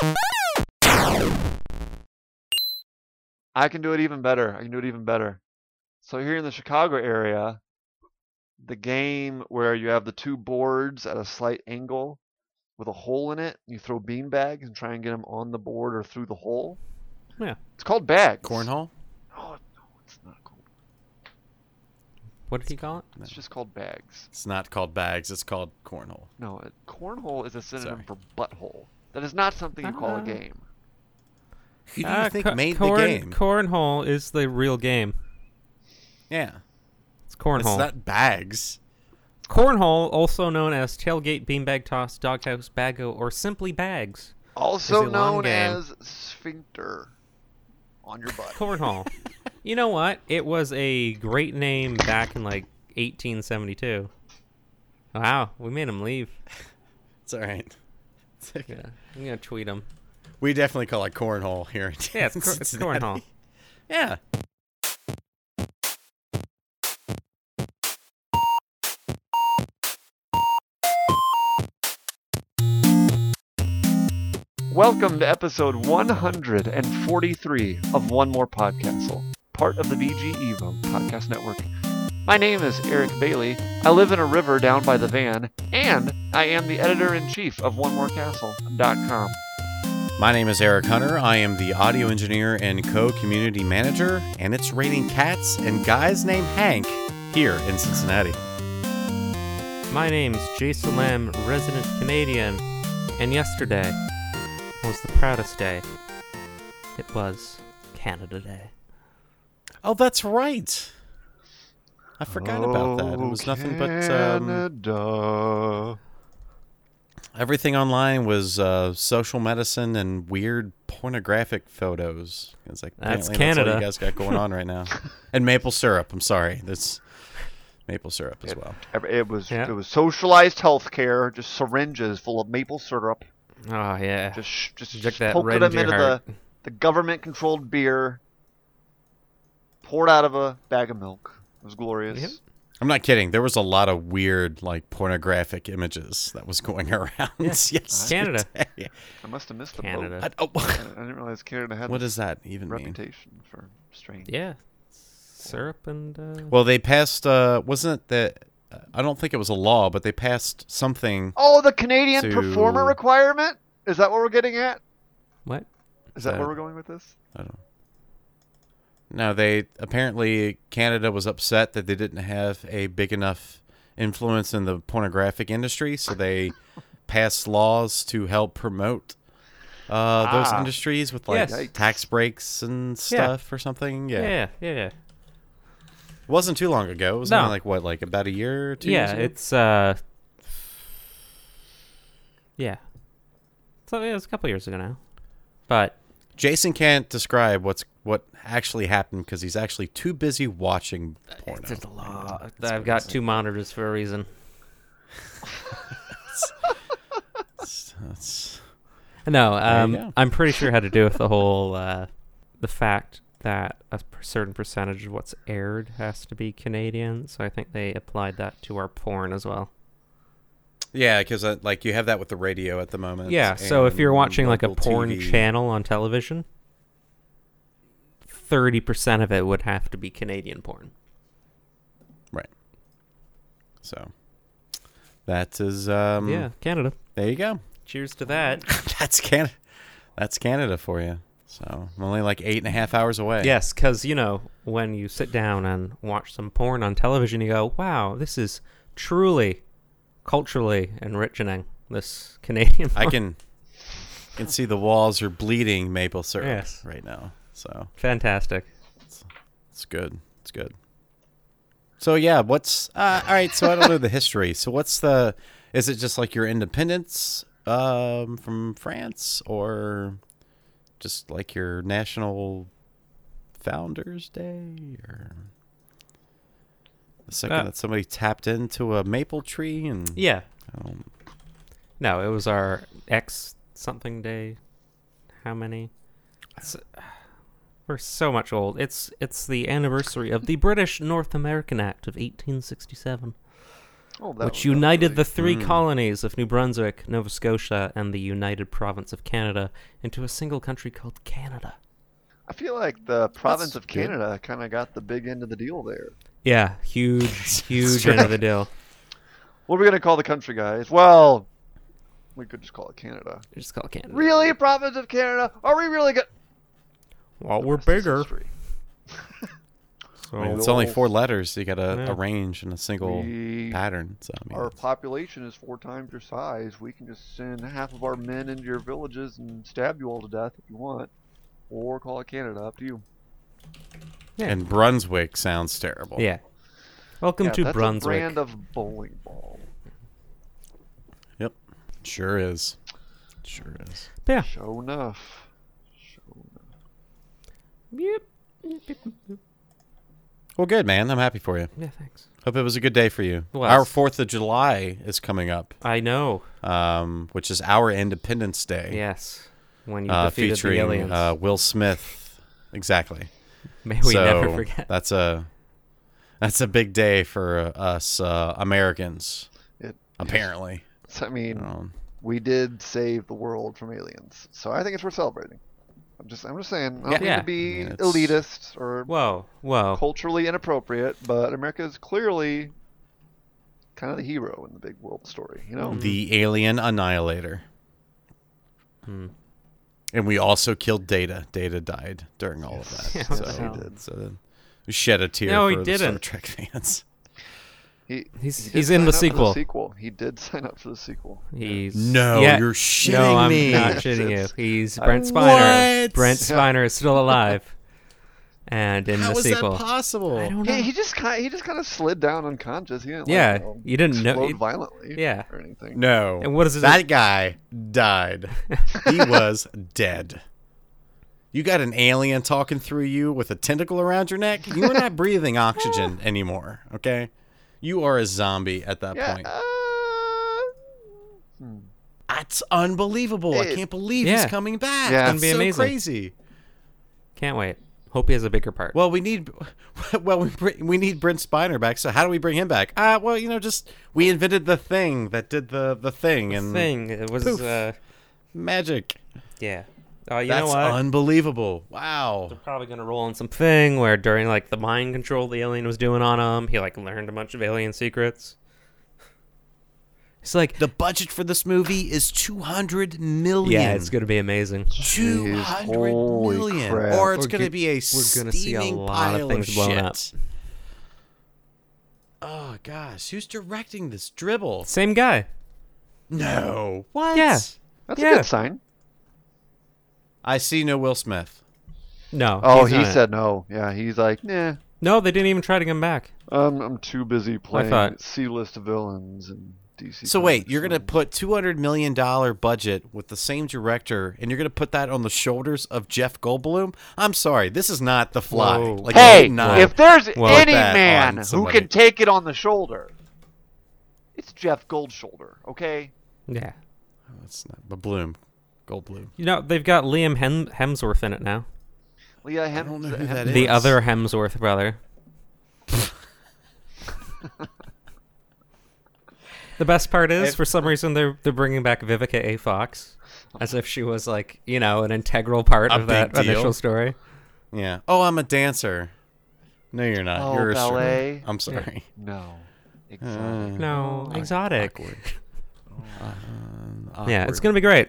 I can do it even better. So here in the Chicago area, the game where you have the two boards at a slight angle with a hole in it, you throw bean bags and try and get them on the board or through the hole. Yeah. It's called bags. Cornhole? Oh, no, it's not called. What did he call it? It's just called bags. It's not called bags. It's called cornhole. No, cornhole is a synonym Sorry. for butthole. That is not something you call a game. Who do you think made the game? Cornhole is the real game. Yeah. It's cornhole. It's not bags. Cornhole, also known as tailgate, beanbag toss, doghouse, bago, or simply bags. Also is a long known game. as sphincter on your butt. Cornhole. You know what? It was a great name back in like 1872. Wow, we made him leave. It's all right. Yeah, I'm gonna tweet him. We definitely call it cornhole here. Yeah, it's cornhole. Yeah. Welcome to episode 143 of One More Podcastle, part of the VG Evo podcast network. My name is Eric Bailey. I live in a river down by the van, and I am the editor-in-chief of OneMoreCastle.com. My name is Eric Hunter. I am the audio engineer and co-community manager, and it's raining cats and guys named Hank here in Cincinnati. My name's Jason Lamb, resident Canadian, and yesterday was the proudest day. It was Canada Day. Oh, that's right. I forgot about that. It was nothing but Canada. everything online was social medicine and weird pornographic photos. It's like That's apparently Canada. That's all you guys got going on right now. And maple syrup. I'm sorry. That's maple syrup as well. It was Yeah. it was socialized healthcare, just syringes full of maple syrup. Oh, yeah. Just that poking right them into your into heart. the government-controlled beer, poured out of a bag of milk. It was glorious. Yep. I'm not kidding. There was a lot of weird, like, pornographic images that was going around yesterday. Canada. I must have missed the Canada. boat. I didn't realize Canada had What this does that even mean? reputation for strange. Yeah. Syrup and... Well, they passed, wasn't it that, I don't think it was a law, but they passed something. Oh, the Canadian To- performer requirement? Is that what we're getting at? What? Is that that- where we're going with this? I don't know. No, apparently Canada was upset that they didn't have a big enough influence in the pornographic industry, so they passed laws to help promote those industries with like Yes. tax breaks and stuff or something. Yeah. Yeah. It wasn't too long ago. It was No. only like about a year or two. Yeah, years ago? it's, yeah. So, yeah, it was a couple years ago now. But, Jason can't describe what actually happened because he's actually too busy watching porno. there's a lot. I've got two monitors for a reason. That's- No, There you go. I'm pretty sure it had to do with the whole, the fact that a certain percentage of what's aired has to be Canadian. So I think they applied that to our porn as well. Yeah, because like you have that with the radio at the moment. Yeah, so if you're and watching like a local porn TV. channel on television, 30% of it would have to be Canadian porn. Right. So that is Yeah, Canada. There you go. Cheers to that. That's Canada. That's Canada for you. So I'm only like 8.5 hours away. Yes, because, when you sit down and watch some porn on television, you go, wow, this is truly culturally enriching, this Canadian porn. I can see the walls are bleeding maple syrup Yes. right now. So Fantastic. it's good. It's good. So yeah, what's all right? So I don't know the history. So is it just like your independence from France, or just like your National Founders Day, or the second that somebody tapped into a maple tree and Yeah. um, No, it was our X something day. How many? We're so much old. It's the anniversary of the British North American Act of 1867. which united the three colonies of New Brunswick, Nova Scotia, and the United Province of Canada into a single country called Canada. I feel like the province That's of good. Canada kind of got the big end of the deal there. Yeah, huge end of the deal. What are we going to call the country, guys? Well, we could just call it Canada. Just call it Canada. Really? Province of Canada? Are we really good? Well, we're Rest is bigger. history. So I mean, it's only 4 letters. You got to Yeah. arrange in a single We- pattern. So I mean, Our population is 4 times your size. We can just send half of our men into your villages and stab you all to death if you want. Or call it Canada. Up to you. Yeah. and Brunswick sounds terrible. Yeah. Welcome to that's Brunswick. a brand of bowling ball. Yep. Sure is. Sure is. Yeah. Show enough. Yep. Well, good, man. I'm happy for you. Yeah, thanks. Hope it was a good day for you. Was. Our 4th of July is coming up, I know. which is our Independence Day. Yes. When you defeated the featuring aliens. Will Smith. Exactly. May we so never forget. That's a big day for us Americans. It, Apparently. I mean, Um, we did save the world from aliens, so I think it's worth celebrating. I'm just saying. I don't mean Yeah. to be I mean, it's- elitist or Whoa. culturally inappropriate, but America is clearly kind of the hero in the big world story. You know, the alien annihilator. Hmm. And we also killed Data. Data died during all of that. Yeah, so, what the hell? so we shed a tear No, he for the Star didn't. Trek fans. He's did in the sign up for sequel. He did sign up for the sequel. He's No, yeah. you're shitting No, I'm me. not shitting you. It's- He's Brent Spiner. What? Brent Yeah. Spiner is still alive, and in How the is sequel. that possible? I don't know. He just kind of slid down unconscious. He didn't Yeah, like, you didn't know- explode it- violently. yeah. or anything. No. And what is it- That guy died. He was dead. You got an alien talking through you with a tentacle around your neck. You are not breathing oxygen anymore, okay? You are a zombie at that Yeah. point. That's unbelievable. I It- can't believe Yeah. he's coming back. Yeah. That's It's gonna be so amazing. crazy. Can't wait. Hope he has a bigger part. Well, we need we need Brent Spiner back. So how do we bring him back? Well, just we invented the thing that did the thing and thing it was poof. Magic. yeah. Oh, you That's know what? unbelievable. Wow. They're probably gonna roll in something where during like the mind control the alien was doing on him, he like learned a bunch of alien secrets. He's like, The budget for this movie is $200 million. yeah, it's gonna be amazing. 200 holy million. crap. Or it's We're going to go- be a we're gonna see a steaming lot of pile things blown shit. up. Oh gosh, who's directing this dribble? Same guy. No. What? Yeah. That's Yeah. a good sign. I see no Will Smith. No. Oh, he's he not. said no. Yeah, he's like, nah. No, they didn't even try to come back. I'm too busy playing thought- C-list villains and DC. So wait, Comics you're going to and- put $200 million budget with the same director, and you're going to put that on the shoulders of Jeff Goldblum? I'm sorry, this is not The Fly. Whoa. Like, Hey, you would not if there's Well, any put that man on who somebody. can take it on the shoulder, it's Jeff Goldshoulder. Okay. Yeah. That's not but Bloom, Goldblum. You know, they've got Liam Hemsworth in it now. Leah I don't know who that The is. other Hemsworth brother. The best part is, for some reason, they're bringing back Vivica A. Fox, as if she was like, an integral part A of that big deal. initial story. Yeah. Oh, I'm a dancer. No, you're not. Oh, you're a ballet? stripper. I'm sorry. No. No, exotic. Awkward. Yeah, it's Awkward. gonna be great.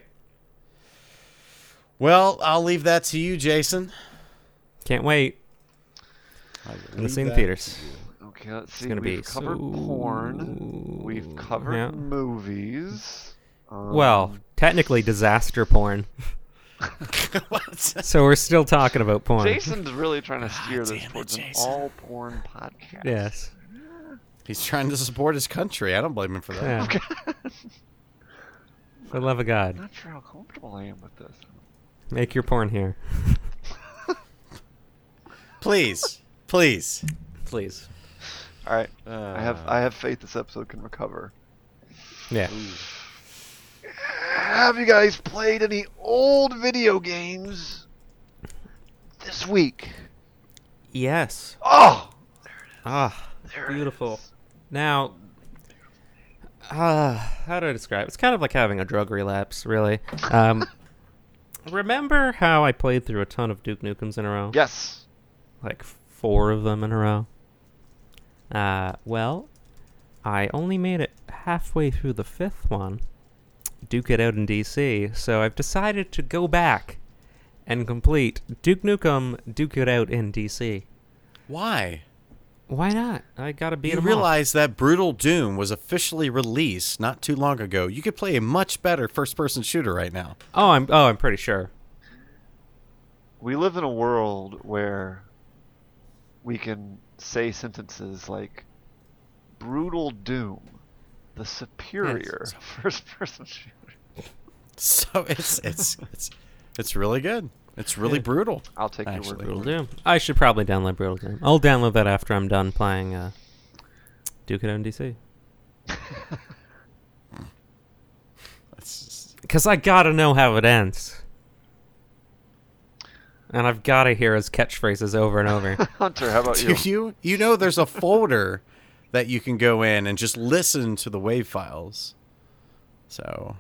Well, I'll leave that to you, Jason. Can't wait. I will In the leave same that theaters. Okay, let's see. It's gonna We've be covered so... porn. We've covered Yeah. movies. Well, technically disaster porn. What? So we're still talking about porn. Jason's really trying to steer this damn it, towards an Jason. all porn podcast. Yes. He's trying to support his country. I don't blame him for that. Yeah. For the love of God, I'm not sure how comfortable I am with this. make your porn here, Please. Please. please. All right, I have faith this episode can recover. Yeah. Have you guys played any old video games this week? Yes. Oh, Ah, there it beautiful. is. Now, How do I describe it? It's kind of like having a drug relapse, really. Remember how I played through a ton of Duke Nukems in a row? Yes. Like 4 of them in a row. Well, I only made it halfway through the 5th one, Duke It Out in DC, so I've decided to go back and complete Duke Nukem Duke It Out in DC. Why? Why not? I gotta beat You him realize that Brutal Doom was officially released not too long ago. You could play a much better first-person shooter right now. I'm pretty sure. We live in a world where we can say sentences like Brutal Doom, the superior first-person shooter. So it's really good. It's really brutal. I'll take your Actually. word Brutal for it. Doom. I should probably download Brutal Doom. I'll download that after I'm done playing Duke It Out in DC. It's just, Because I gotta know how it ends. And I've gotta hear his catchphrases over and over. Hunter, how about you? you know there's a folder that you can go in and just listen to the WAV files. So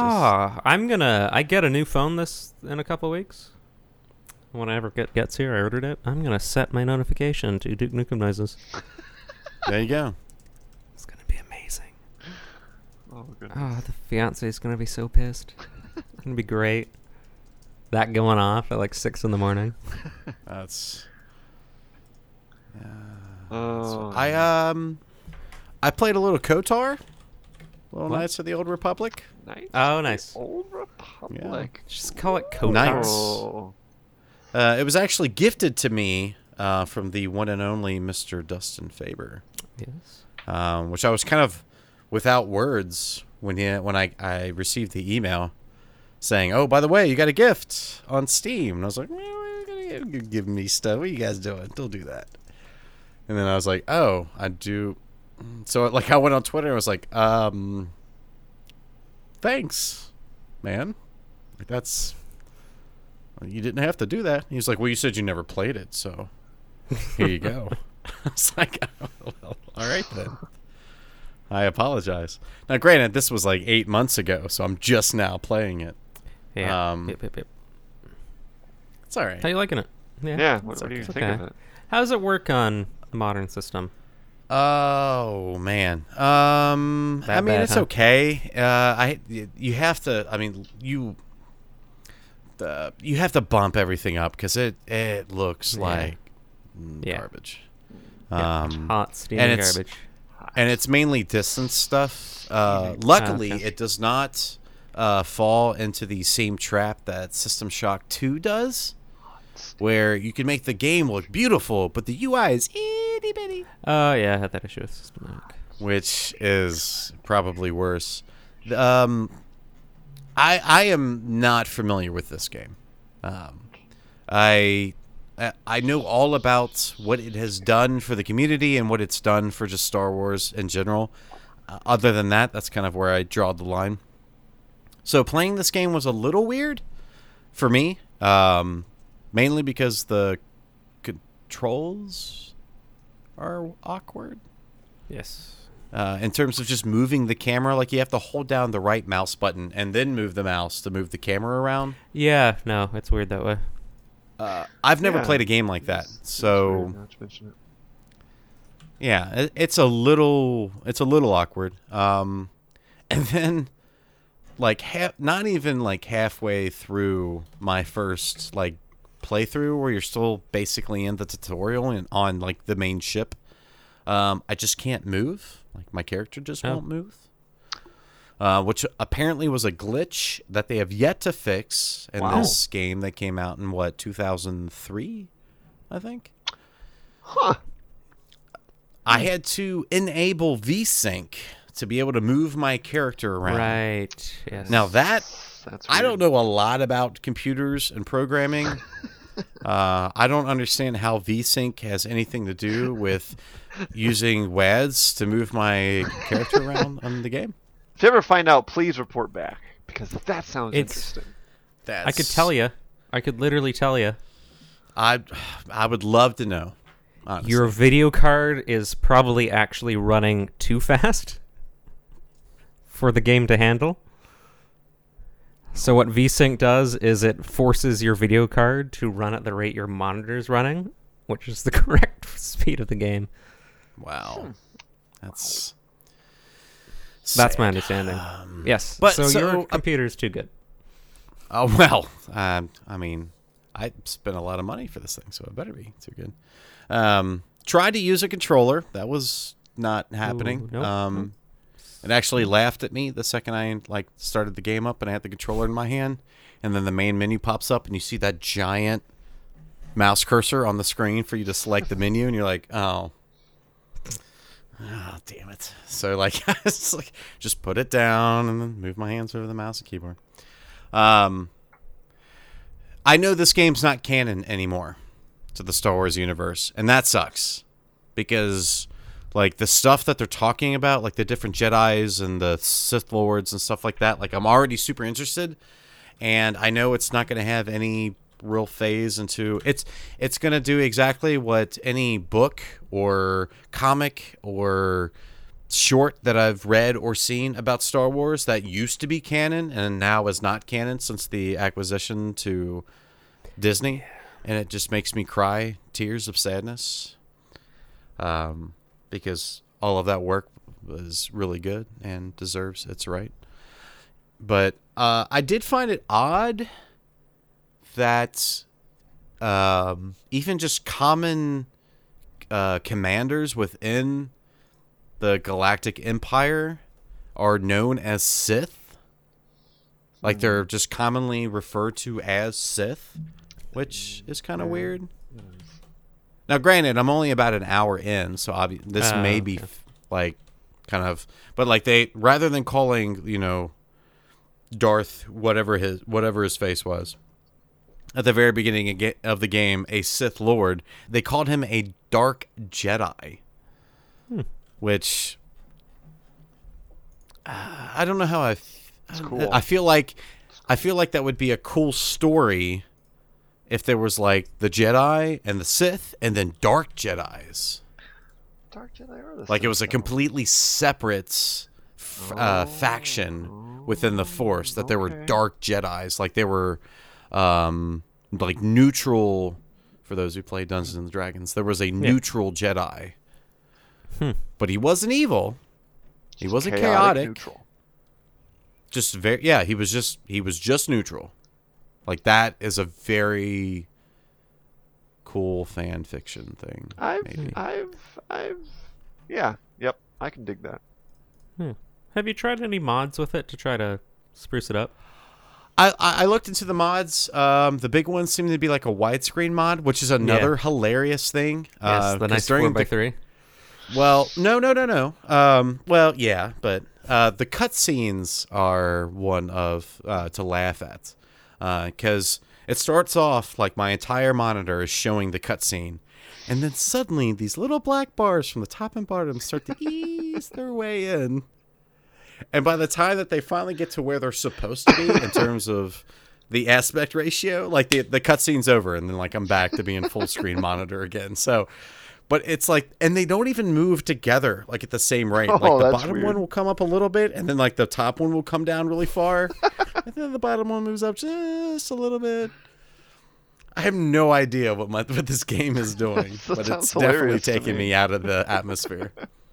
I get a new phone in a couple weeks. Whenever it gets here, I ordered it. I'm gonna set my notification to Duke Nukem noises. there you go. It's gonna be amazing. Oh, goodness. Oh, the fiance's gonna be so pissed. It's gonna be great. That going off at like 6 in the morning. That's. Oh, I played a little KOTOR. Little What? Knights of the Old Republic. nice. Oh, nice. Old Republic. Just call it KOTOR. Nice. Oh. It was actually gifted to me from the one and only Mr. Dustin Faber, Yes. which I was kind of without words when I received the email saying, "Oh, by the way, you got a gift on Steam." And I was like, "Well, you're gonna give me stuff. What are you guys doing? Don't do that." And then I was like, "Oh, I do." So like I went on Twitter and was like, "Thanks, man. Like that's." You didn't have to do that. He was like, well, you said you never played it, so here you go. I was like, oh, well, all right then. I apologize. Now, granted, this was like 8 months ago, so I'm just now playing it. Yeah. It's all right. How you liking it? Yeah, what do you It's think of okay. it? How does it work on the modern system? Oh man. I mean, bad, it's huh? okay. You have to. I mean, you have to bump everything up because it looks Yeah. like Yeah. garbage. Hot, steamy and it's- garbage. And it's mainly distance stuff. Luckily, okay. it does not fall into the same trap that System Shock 2 does, where you can make the game look beautiful, but the UI is itty bitty, Oh, yeah, I had that issue with System Shock. which is probably worse. I am not familiar with this game. I know all about what it has done for the community and what it's done for just Star Wars in general. Other than that, that's kind of where I draw the line. So playing this game was a little weird for me, mainly because the controls are awkward. Yes. In terms of just moving the camera, like you have to hold down the right mouse button and then move the mouse to move the camera around. Yeah, no, it's weird that way. I've never Yeah. played a game like that, It's weird so now that you mention it. yeah, it's a little awkward. And then, like not even like halfway through my first like playthrough, where you're still basically in the tutorial and on like the main ship, I just can't move. Like my character just Oh. won't move. Which apparently was a glitch that they have yet to fix in Wow. this game that came out in 2003, I think. Huh. I had to enable VSync to be able to move my character around. Right. Yes. Now that That's I don't weird. know a lot about computers and programming. I don't understand how VSync has anything to do with using WADs to move my character around on the game. If you ever find out, please report back because that sounds It's- interesting. I could tell you. I could literally tell you. I would love to know. Honestly. Your video card is probably actually running too fast. for the game to handle. So what VSync does is it forces your video card to run at the rate your monitor's running, which is the correct speed of the game. Wow. That's my understanding. Yes. but so so- your computer's too good. Oh, well, I mean, I spent a lot of money for this thing, so it better be too good. Tried to use a controller. That was not happening. Ooh, nope. It actually laughed at me the second I started the game up and I had the controller in my hand, and then the main menu pops up and you see that giant mouse cursor on the screen for you to select the menu, and you're like, oh, damn it. So it's like just put it down and then move my hands over the mouse and keyboard. I know this game's not canon anymore to the Star Wars universe, and that sucks because the stuff that they're talking about, like the different Jedis and the Sith Lords and stuff like that, I'm already super interested, and I know it's not going to have any real phase into it's going to do exactly what any book or comic or short that I've read or seen about Star Wars that used to be canon and now is not canon since the acquisition to Disney, and it just makes me cry tears of sadness, because all of that work was really good and deserves its right. But I did find it odd that even just common commanders within the Galactic Empire are known as Sith. They're just commonly referred to as Sith, which is kind of weird. Now, granted, I'm only about an hour in, so this may be kind of, but they, rather than calling Darth whatever his face was at the very beginning of the game a Sith Lord, they called him a Dark Jedi, which I don't know how It's cool. I feel like that would be a cool story if there was the Jedi and the Sith and then Dark Jedis. Dark Jedi are the It was a Sith, though. completely separate faction within the Force. That there were okay. Dark Jedis. They were neutral. For those who play Dungeons and Dragons, there was a neutral Jedi, but he wasn't evil. He wasn't chaotic. Neutral. Just he was just neutral. That is a very cool fan fiction thing. Yep, I can dig that. Have you tried any mods with it to try to spruce it up? I looked into the mods. The big ones seem to be a widescreen mod, which is another hilarious thing. Yes, the nice 4x3. Well, no. Well, yeah, but the cutscenes are one of to laugh at, because it starts off my entire monitor is showing the cutscene, and then suddenly these little black bars from the top and bottom start to ease their way in, and by the time that they finally get to where they're supposed to be in terms of the aspect ratio, the cutscene's over, and then I'm back to being full screen monitor again. So. But it's and they don't even move together at the same rate. The that's bottom weird. one will come up a little bit, and then the top one will come down really far, and then the bottom one moves up just a little bit. I have no idea what this game is doing, That but sounds it's definitely hilarious to taking me. me out of the atmosphere.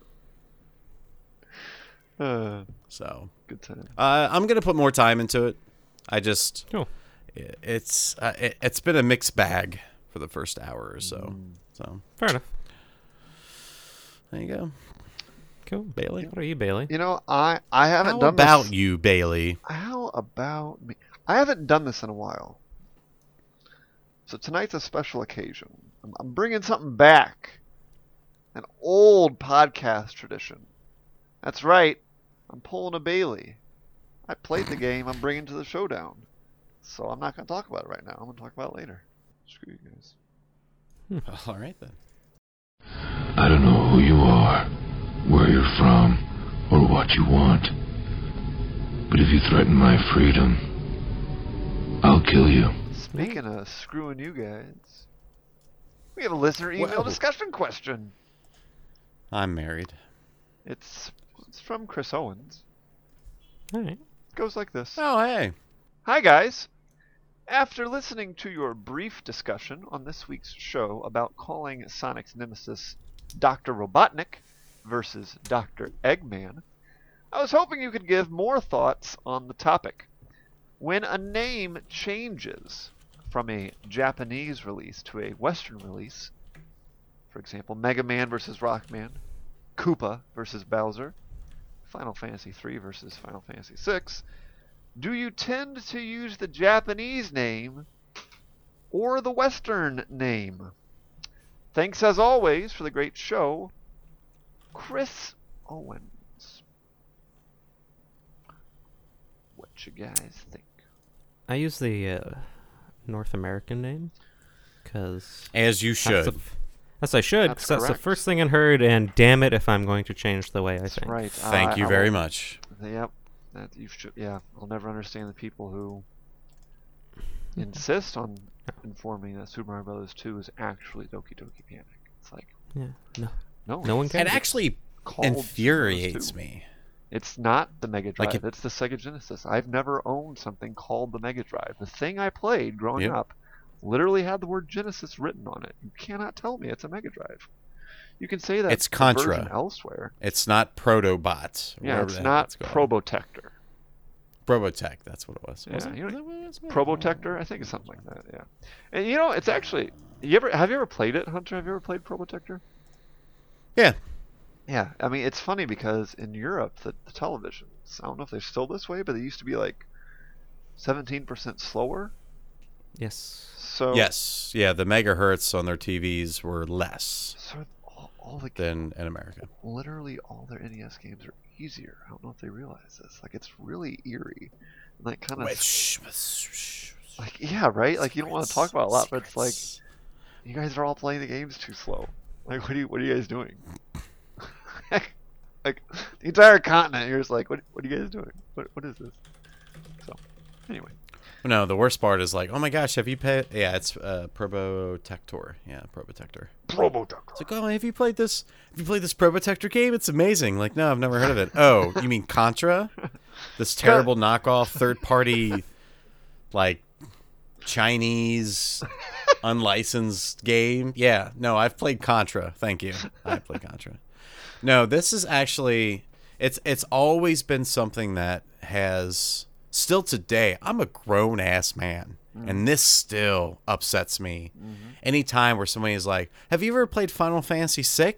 So Good time. I'm gonna put more time into it. Cool. It's been a mixed bag for the first hour or so. So Fair enough. there you go, Cool. Bailey. What about you, Bailey? I haven't How done about this. you, Bailey? How about me? I haven't done this in a while. So tonight's a special occasion. I'm bringing something back. An old podcast tradition. That's right. I'm pulling a Bailey. I played the game I'm bringing to the showdown. So I'm not going to talk about it right now. I'm going to talk about it later. Screw you guys. All right then. I don't know who you are, where you're from, or what you want. But if you threaten my freedom, I'll kill you. Speaking of screwing you guys, we have a listener email Well- discussion question. I'm married. It's from Chris Owens. All right. It goes like this. Oh, hey. Hi, guys. After listening to your brief discussion on this week's show about calling Sonic's nemesis Dr. Robotnik versus Dr. Eggman, I was hoping you could give more thoughts on the topic. When a name changes from a Japanese release to a Western release, for example, Mega Man versus Rockman, Koopa versus Bowser, Final Fantasy III versus Final Fantasy VI, do you tend to use the Japanese name or the Western name? Thanks as always for the great show, Chris Owens. What you guys think? I use the North American name because As you should. That's I should. 'Cause that's the correct. first thing I heard, and damn it if I'm going to change the way I That's think. right. Thank you I very will- much. Yep. That you should. Yeah. I'll never understand the people who insist on informing that Super Mario Bros. 2 is actually Doki Doki Panic. It's like, Yeah. No. no. No one it's cares. It actually called Super Mario Bros. infuriates 2. me. It's not the Mega Drive. Like It's the Sega Genesis. I've never owned something called the Mega Drive. The thing I played growing Yep. up literally had the word Genesis written on it. You cannot tell me it's a Mega Drive. You can say that It's the Contra. version elsewhere. It's not Protobot. Yeah, whatever it's the hell not it's called. Probotector. Probotech, that's what it was. Yeah, wasn't it? you know, Is that what it was? Probotector, I think it's something like that. Yeah, and you know, it's actually. Have you ever played it, Hunter? Have you ever played Probotector? Yeah. Yeah, I mean, it's funny because in Europe, the televisions, I don't know if they're still this way, but they used to be like 17% slower. Yes. So Yes. Yeah, the megahertz on their TVs were less So all the than in America. literally all their NES games are easier. I don't know if they realize this. Like it's really eerie, and like kind of like yeah, right. Like you don't want to talk about it a lot, but it's like you guys are all playing the games too slow. Like what are you guys doing? Like the entire continent, you're just like, what are you guys doing? What is this? So anyway, No, the worst part is like, oh my gosh, have you played? Yeah, it's Probotector. Yeah, Probotector. Probotector. It's like, oh, have you played this? Have you played this Probotector game? It's amazing. Like, no, I've never heard of it. Oh, you mean Contra? This terrible knockoff third-party, like Chinese unlicensed game? Yeah, no, I've played Contra. Thank you. I played Contra. No, this is actually it's always been something that has still today. I'm a grown ass man, and this still upsets me. Anytime where somebody is like, "Have you ever played Final Fantasy VI?"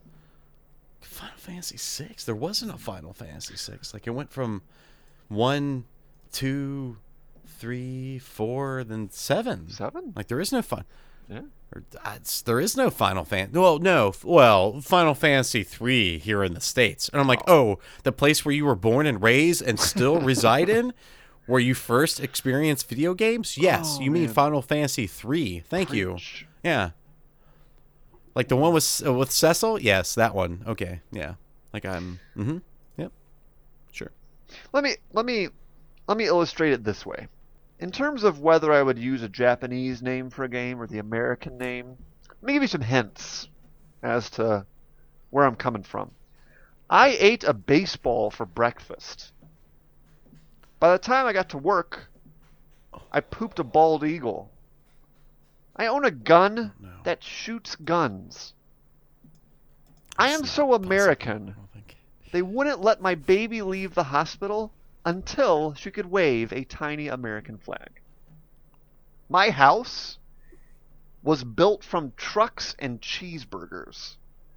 Final Fantasy VI? There wasn't a Final Fantasy VI. Like it went from 1, 2, 3, 4, then 7. 7? Like there is no fun. Yeah. There is no Final Fantasy. Well, Final Fantasy 3 here in the States. And I'm like, oh, the place where you were born and raised and still reside in, where you first experienced video games? Yes, Oh, you mean man. Final Fantasy 3. Thank you. Preach. Yeah. Like the one with Cecil? Yes, that one. Okay, yeah. Like yep. Sure. Let me illustrate it this way. In terms of whether I would use a Japanese name for a game or the American name, let me give you some hints as to where I'm coming from. I ate a baseball for breakfast. By the time I got to work, I pooped a bald eagle. I own a gun No. that shoots guns. I am It's so not possible, American. I don't think. They wouldn't let my baby leave the hospital until she could wave a tiny American flag. My house was built from trucks and cheeseburgers.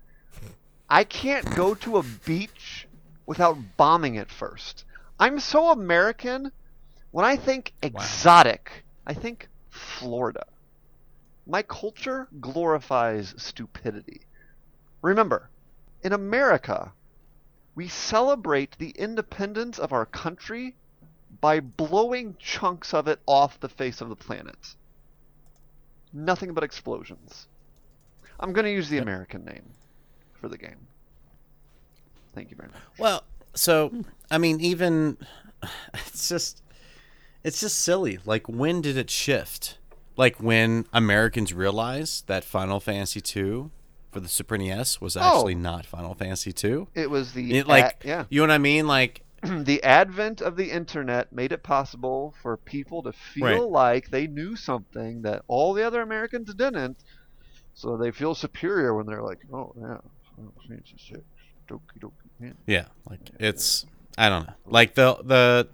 I can't go to a beach without bombing it first. I'm so American. When I think exotic, I think Florida. My culture glorifies stupidity. Remember, in America, we celebrate the independence of our country by blowing chunks of it off the face of the planet. Nothing but explosions. I'm going to use the American name for the game. Thank you very much. Well, so I mean, even it's just silly. Like, when did it shift? Like when Americans realized that Final Fantasy II for the Super NES was actually not Final Fantasy II. It was the It, like, yeah. you know what I mean? Like, the advent of the internet made it possible for people to feel Right. like they knew something that all the other Americans didn't, so they feel superior when they're like, oh yeah, fancy shit, dokie dokie. Man. Yeah, like it's I don't know. Like the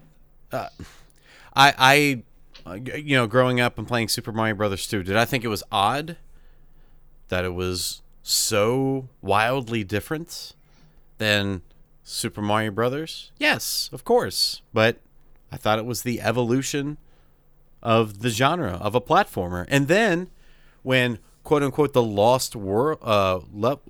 I you know, growing up and playing Super Mario Brothers 2, did I think it was odd that it was so wildly different than Super Mario Brothers? Yes, of course. But I thought it was the evolution of the genre of a platformer. And then when quote unquote the lost world lost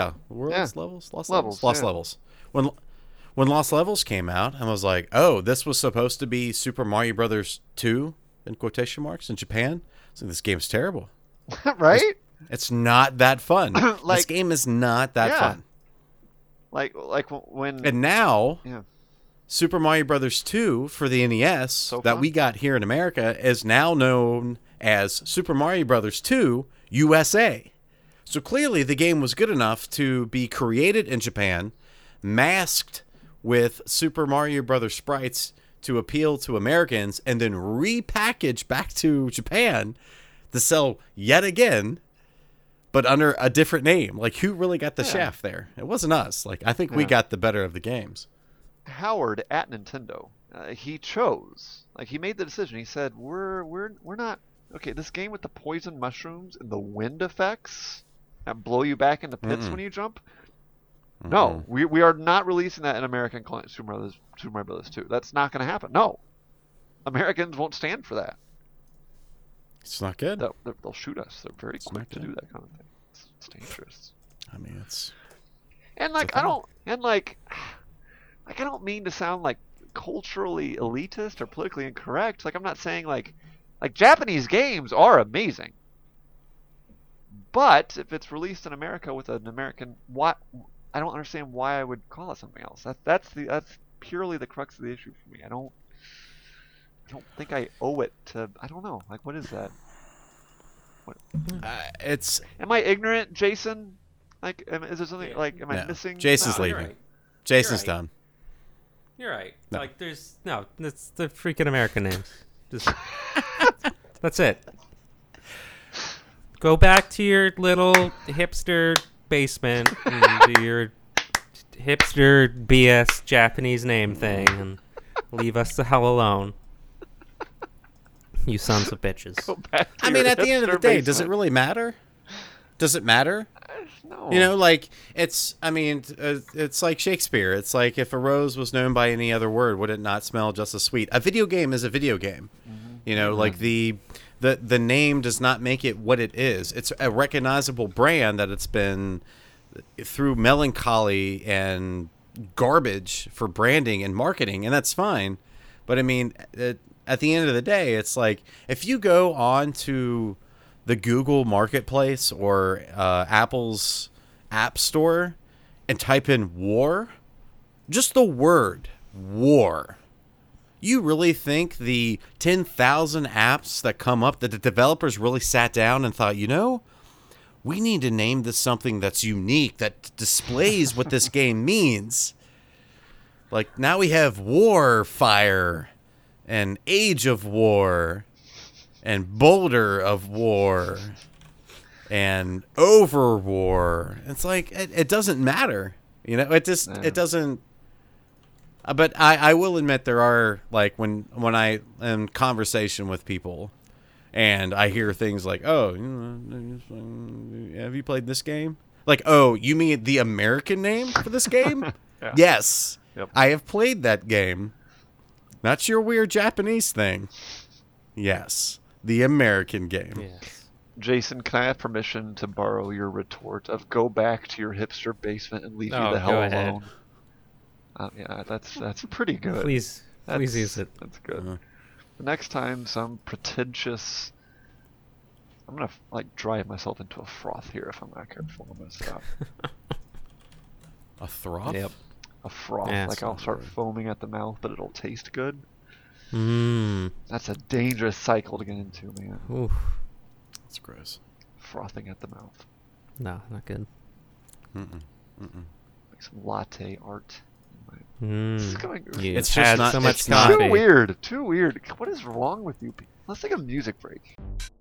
levels. When Lost Levels came out, I was like, "Oh, this was supposed to be Super Mario Brothers 2 in quotation marks in Japan." So this game's terrible. Right? It's not that fun. This Like- game is not that Yeah. fun. Like when And now, yeah. Super Mario Brothers 2 for the NES that fun. we got here in America is now known as Super Mario Brothers 2 USA. So clearly the game was good enough to be created in Japan, masked with Super Mario Brothers sprites to appeal to Americans, and then repackaged back to Japan to sell yet again, but under a different name. Like, who really got the shaft there? It wasn't us. Like, I think we got the better of the games. Howard at Nintendo, he chose, like, he made the decision. He said, we're not okay. This game with the poison mushrooms and the wind effects that blow you back into pits when you jump. No, we are not releasing that in American client Super Mario Brothers 2. That's not going to happen. No, Americans won't stand for that. It's not good. They'll shoot us. They're very quick to good. do that kind of thing. It's dangerous. I mean, it's And like I don't mean to sound like culturally elitist or politically incorrect. Like, I'm not saying like Japanese games are amazing. But if it's released in America with an American, I don't understand why I would call it something else. That's purely the crux of the issue for me. I don't think I owe it to. I don't know. Like, what is that? it's Am I ignorant, Jason? Like, is there something like? Am I no. missing? Jason's No, leaving. you're right. Jason's You're right. done. You're right. No. Like, there's no. That's the freaking American names. Just that's it. Go back to your little hipster basement and do your hipster BS Japanese name thing and leave us the hell alone. You sons of bitches. Go back to I mean, your at the end of the hipster day, does it basement. really matter? Does it matter? No. You know, like, it's, I mean, it's like Shakespeare. It's like, if a rose was known by any other word, would it not smell just as sweet? A video game is a video game. You know, like, the name does not make it what it is. It's a recognizable brand that it's been through melancholy and garbage for branding and marketing, and that's fine. But, I mean, at the end of the day, it's like, if you go on to the Google Marketplace or Apple's App Store and type in war, just the word war, you really think the 10,000 apps that come up, that the developers really sat down and thought, you know, we need to name this something that's unique, that displays what this game means? Like, now we have Warfire and Age of War and Boulder of War and Overwar. It's like, it doesn't matter. You know, it just, it doesn't. But I will admit, there are, like, when I am in conversation with people and I hear things like, oh, have you played this game? Like, oh, you mean the American name for this game? Yeah. Yes. Yep. I have played that game. Not your weird Japanese thing. Yes. The American game. Yes. Jason, can I have permission to borrow your retort of "go back to your hipster basement and leave me Oh, the hell go ahead. alone"? Yeah, that's pretty good. Please That's- use it. That's good. Uh-huh. The next time some pretentious, I'm gonna like drive myself into a froth here if I'm not careful. I'm gonna stop. A throb? Yep. A froth, Yeah, like that's I'll not start good. foaming at the mouth, but it'll taste good. Mmm. That's a dangerous cycle to get into, man. Oof. That's gross. Frothing at the mouth, No, not good. Mm-mm. like some latte art. This is going. You It's had just not- so much it's not- coffee. Too weird. Too weird. What is wrong with you people? Let's take a music break.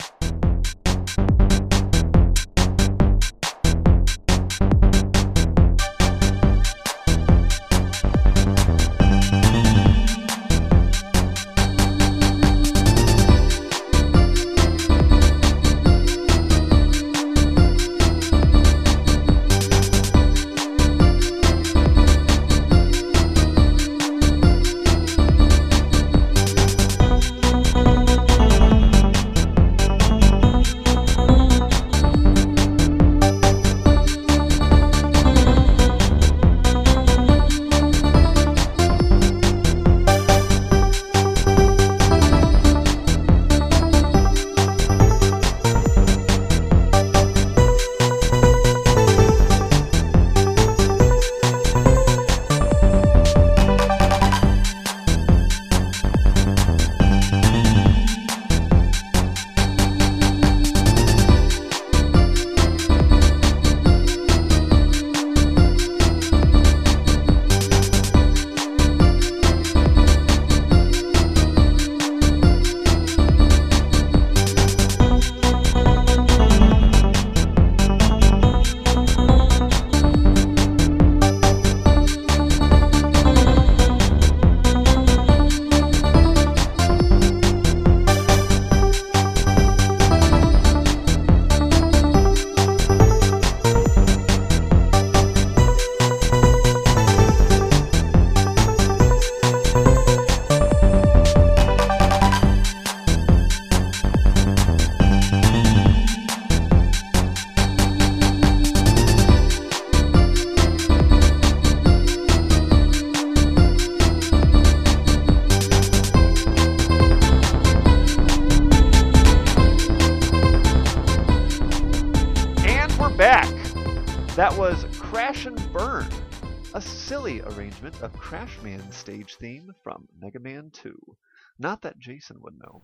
That was Crash and Burn, a silly arrangement of Crash Man's stage theme from Mega Man 2. Not that Jason would know.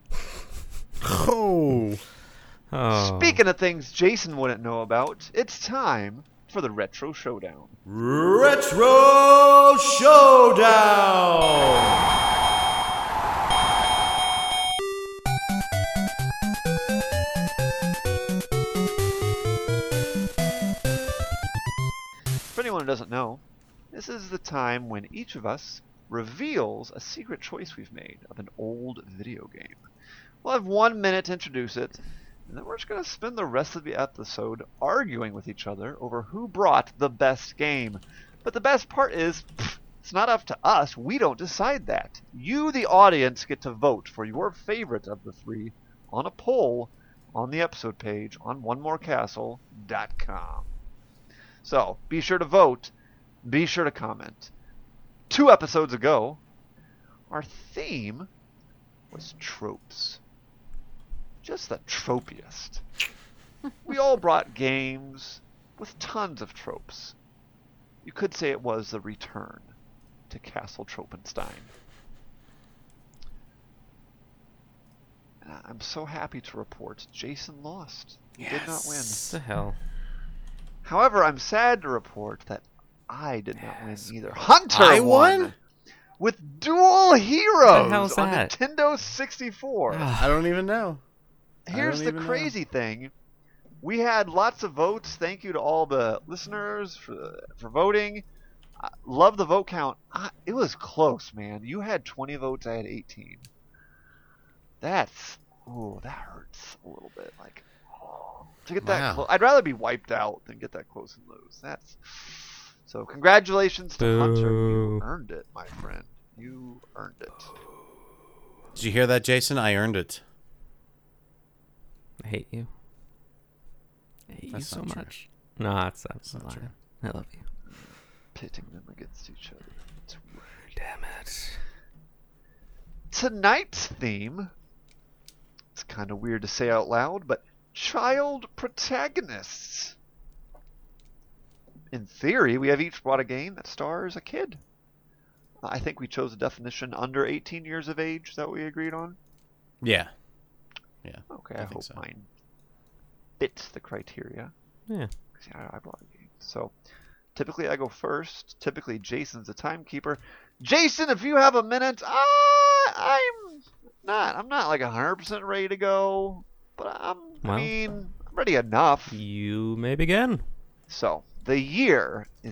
Oh. Speaking of things Jason wouldn't know about, it's time for the Retro Showdown. Retro Showdown! For anyone who doesn't know, this is the time when each of us reveals a secret choice we've made of an old video game. We'll have 1 minute to introduce it, and then we're just going to spend the rest of the episode arguing with each other over who brought the best game. But the best part is, it's not up to us. We don't decide that. You, the audience, get to vote for your favorite of the three on a poll on the episode page on onemorecastle.com. So, be sure to vote. Be sure to comment. 2 episodes ago, our theme was tropes. Just the tropiest. We all brought games with tons of tropes. You could say it was the return to Castle Tropenstein. And I'm so happy to report Jason lost. He did not win. What the hell? However, I'm sad to report that I did not win either. Hunter I won? with Dual Heroes What the hell's on that? Nintendo 64. I don't even know. Here's the even know. crazy thing. We had lots of votes. Thank you to all the listeners for voting. Love the vote count. It was close, man. You had 20 votes. I had 18. That hurts a little bit. Like, to get that Wow. close, I'd rather be wiped out than get that close and lose. So congratulations to Hunter. You Boo. earned it, my friend. You earned it. Did you hear that, Jason? I earned it. I hate you. I hate That's you so not true. much. No, that's not lying. true. I love you. Pitting them against each other. It's weird. Damn it. Tonight's theme, it's kind of weird to say out loud, but child protagonists. In theory, we have each brought a game that stars a kid. I think we chose a definition under 18 years of age. Is that what we agreed on? Yeah. Okay, I I think hope so. mine fits the criteria. Yeah. 'Cause, yeah, I brought a game. So, Typically, I go first. Typically, Jason's the timekeeper. Jason, if you have a minute, I'm not like 100% ready to go, but I'm ready enough. You may begin. So, the year is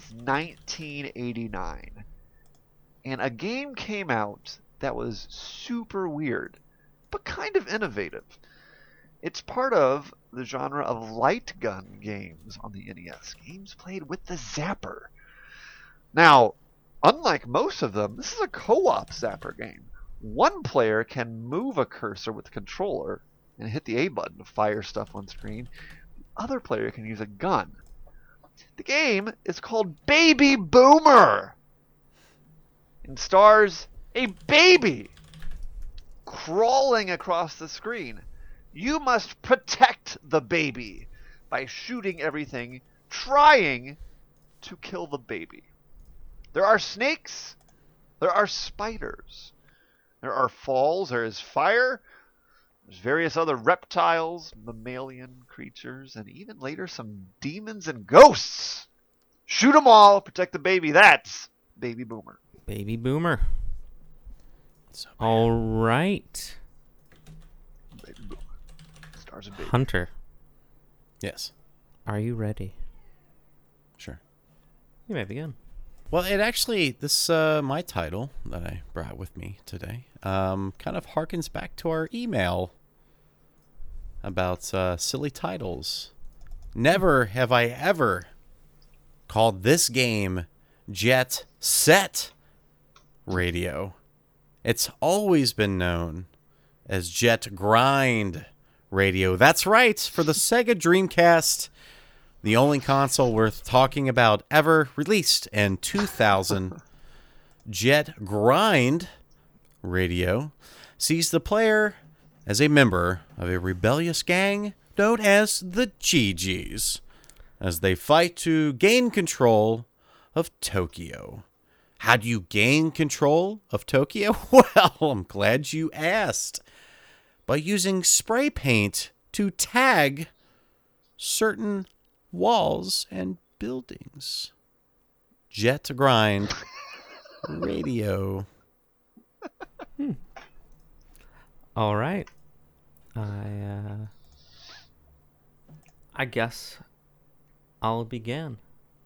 1989, and a game came out that was super weird, but kind of innovative. It's part of the genre of light gun games on the NES, games played with the zapper. Now, unlike most of them, this is a co-op zapper game. One player can move a cursor with the controller and hit the A button to fire stuff on screen. The other player can use a gun. The game is called Baby Boomer and stars a baby crawling across the screen. You must protect the baby by shooting everything, trying to kill the baby. There are snakes. There are spiders. There are falls. There is fire. There's various other reptiles, mammalian creatures, and even later some demons and ghosts. Shoot them all. Protect the baby. That's Baby Boomer. Baby Boomer. So All right. Baby Boomer. Stars and baby. Hunter, yes, are you ready? sure. You may begin. Well, this my title that I brought with me today kind of harkens back to our email about silly titles. Never have I ever called this game Jet Set Radio. It's always been known as Jet Grind Radio. That's right, for the Sega Dreamcast, the only console worth talking about ever, released in 2000. Jet Grind Radio sees the player as a member of a rebellious gang known as the GGs, as they fight to gain control of Tokyo. How do you gain control of Tokyo? Well, I'm glad you asked. By using spray paint to tag certain walls and buildings. Jet Grind Radio. All right. I guess I'll begin.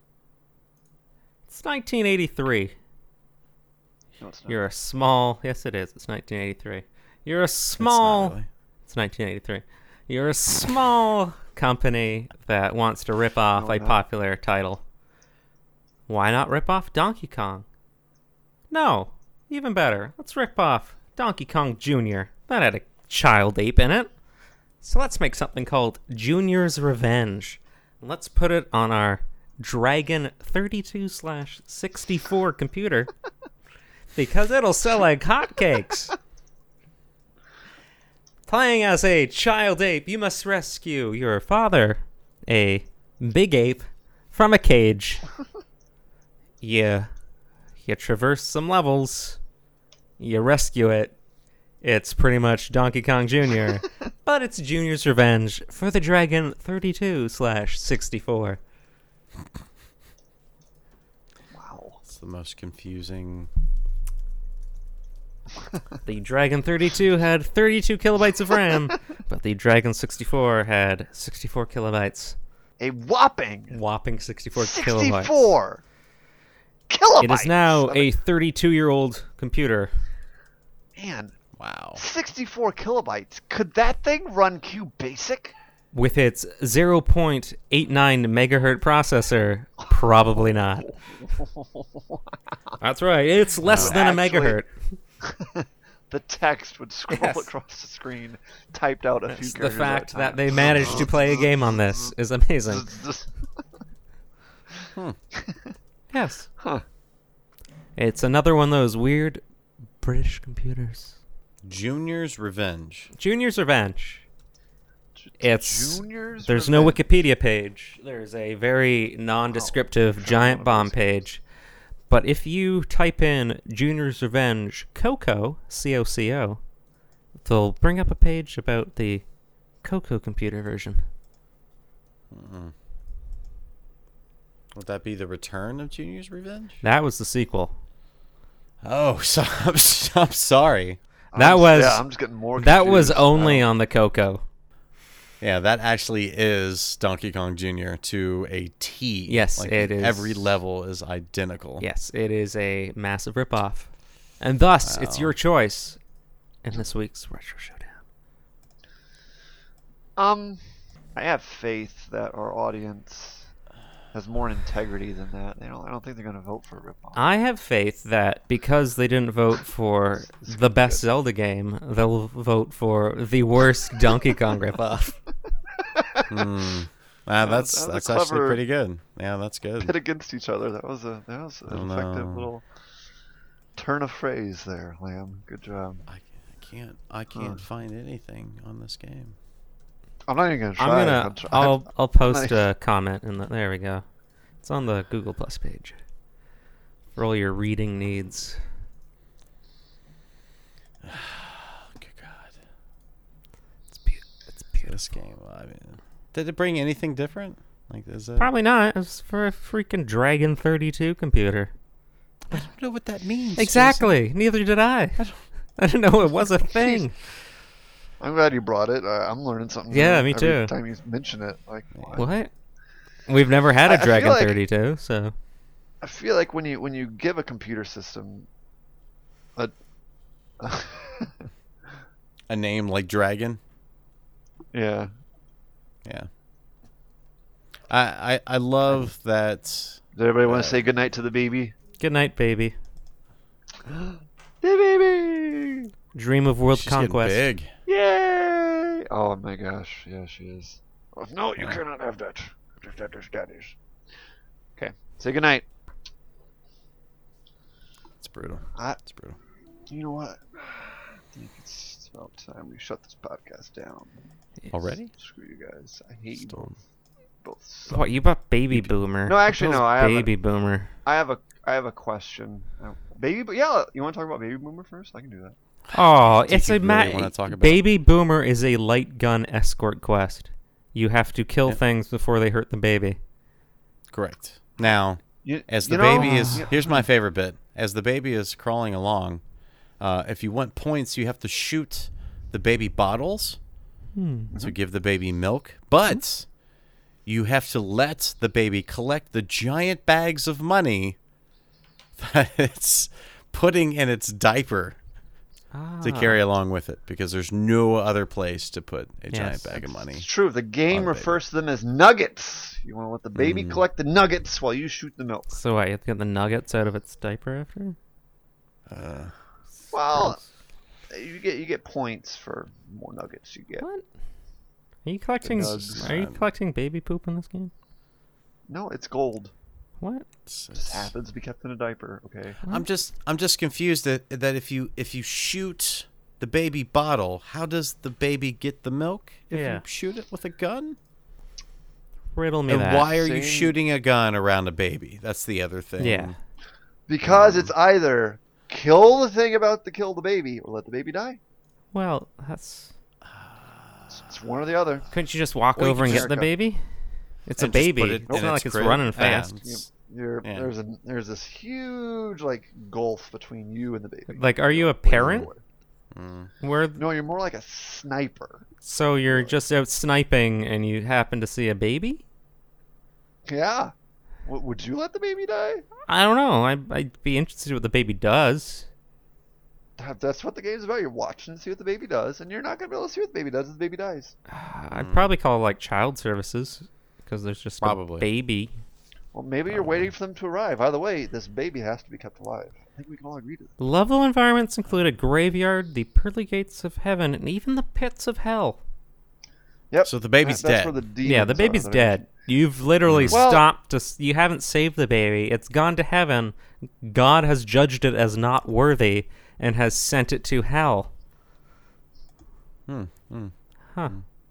It's 1983. No, it's not. You're a small... Yes, it is. It's 1983. You're a small... It's not really. It's 1983. You're a small company that wants to rip off No, a no. popular title. Why not rip off Donkey Kong? No. Even better. Let's rip off Donkey Kong Jr. That had a child ape in it. So let's make something called Junior's Revenge. Let's put it on our Dragon 32/64 computer because it'll sell like hotcakes. Playing as a child ape, you must rescue your father, a big ape, from a cage. You traverse some levels. You rescue it. It's pretty much Donkey Kong Jr., but it's Junior's Revenge for the Dragon 32/64. Wow. It's the most confusing. The Dragon 32 had 32 kilobytes of RAM, but the Dragon 64 had 64 kilobytes. A whopping Whopping 64 kilobytes. 64 kilobytes. It is now of a 32-year-old computer. Man, Wow. 64 kilobytes. Could that thing run QBasic? With its 0.89 megahertz processor, probably not. That's right, it's less than a Actually- megahertz. The text would scroll Yes. across the screen, typed out a few The characters fact at a that time. they managed to play a game on this is amazing. Yes. Huh. It's another one of those weird British computers. Junior's Revenge. Junior's Revenge. It's Junior's There's no Revenge. Wikipedia page. There's a very nondescriptive Wow. giant bomb page. But if you type in Junior's Revenge Coco, C-O-C-O, they'll bring up a page about the Coco computer version. Would that be the return of Junior's Revenge? That was the sequel. Oh, so I'm sorry. That was Yeah, I'm just getting more. that was confused only now. on the Coco. Yeah, that actually is Donkey Kong Jr. to a T. Yes, like, it is. Every level is identical. Yes, it is a massive ripoff, and thus it's Wow. your choice in this week's Retro Showdown. I have faith that our audience has more integrity than that. I don't think they're going to vote for a ripoff. I have faith that because they didn't vote for the best Zelda game, they'll vote for the worst Donkey Kong ripoff. That's that was a actually clever pretty good. Yeah, that's good. Pit against each other. That was an effective no. little turn of phrase there, Lamb. Good job. I can't find anything on this game. I'm not even going to try. I'll post Nice. a comment in the. There we go. It's on the Google Plus page for all your reading needs. Good God, It's beautiful. this game. I mean, did it bring anything different? Like, is it? Probably not. It was for a freaking Dragon 32 computer. I don't know what that means. Exactly. Neither did I. I didn't know it was a thing. I'm glad you brought it. I'm learning something. Yeah, new me too. Every time you mention it, like What? We've never had I a feel Dragon like- 32, so I feel like when you give a computer system a A name like Dragon. yeah. Yeah. I love that. Does everybody want to say goodnight to the baby? good night, baby. The baby! Dream of world She's conquest. getting big. Yay! Oh my gosh, yeah, she is. Oh, no, you cannot have that. That is daddy's. Okay, say goodnight. It's brutal. It's brutal. You know what? I think it's about time we shut this podcast down. Already? Screw you guys. I hate you Still- both. So. What, you bought Baby Boomer? No, actually, Those no, I haven't. Baby Boomer. I have a question. Baby, yeah, you want to talk about Baby Boomer first? I can do that. Oh, Do it's you a really wanna talk about Baby Boomer is a light gun escort quest. You have to kill things before they hurt the baby. Correct. Now, You, as you the know- baby is, Yeah. here's my favorite bit. As the baby is crawling along, if you want points, you have to shoot the baby bottles to give the baby milk. But you have to let the baby collect the giant bags of money that it's putting in its diaper to carry along with it, because there's no other place to put a giant bag of money. It's true. The game On a baby. refers to them as nuggets. You want to let the baby collect the nuggets while you shoot the milk. So what, you have to get the nuggets out of its diaper after? Well, you get points for more nuggets you get. What? Are you collecting? nugs. Are you collecting baby poop in this game? No, it's gold. What? Just happens to be kept in a diaper. Okay. I'm just confused that if you shoot the baby bottle, how does the baby get the milk if Yeah. you shoot it with a gun? Riddle me And that. why are you Same- shooting a gun around a baby? That's the other thing. Yeah. Because it's either kill the thing about to kill the baby or let the baby die. Well, that's. It's one or the other. Couldn't you just walk Well, you over and can get the just- baby? It's a And just baby. put it It's in not its like it's crib. running Yeah, fast. it's- You're, Yeah. there's this huge like gulf between you and the baby. Like, are you a Way far parent? away. Where? No, you're more like a sniper. So you're just out sniping and you happen to see a baby? Yeah. Would you let the baby die? I don't know. I'd be interested in what the baby does. That's what the game's about. You're watching to see what the baby does, and you're not gonna be able to see what the baby does if the baby dies. I'd probably call like child services because there's just Probably. a baby. Well, maybe you're waiting for them to arrive. By the way, this baby has to be kept alive. I think we can all agree to that. Level environments include a graveyard, the pearly gates of heaven, and even the pits of hell. Yep. So the baby's that's dead. Where the Yeah, the demons baby's are. dead. You've literally Well- stopped to. You haven't saved the baby. It's gone to heaven. God has judged it as not worthy and has sent it to hell. Huh.